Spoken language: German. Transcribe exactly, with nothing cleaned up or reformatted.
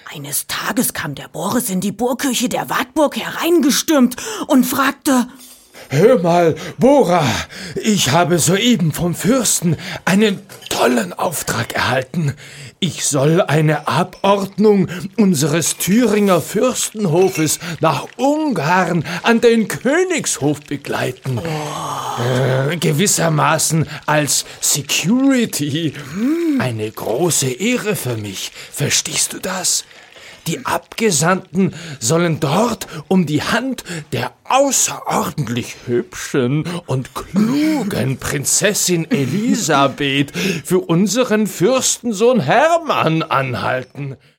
Eines Tages kam der Boris in die Burgküche der Wartburg hereingestürmt und fragte: »Hör mal, Bora, ich habe soeben vom Fürsten einen tollen Auftrag erhalten. Ich soll eine Abordnung unseres Thüringer Fürstenhofes nach Ungarn an den Königshof begleiten. Oh. Äh, gewissermaßen als Security. Eine große Ehre für mich. Verstehst du das? Die Abgesandten sollen dort um die Hand der außerordentlich hübschen und klugen Prinzessin Elisabeth für unseren Fürstensohn Hermann anhalten.«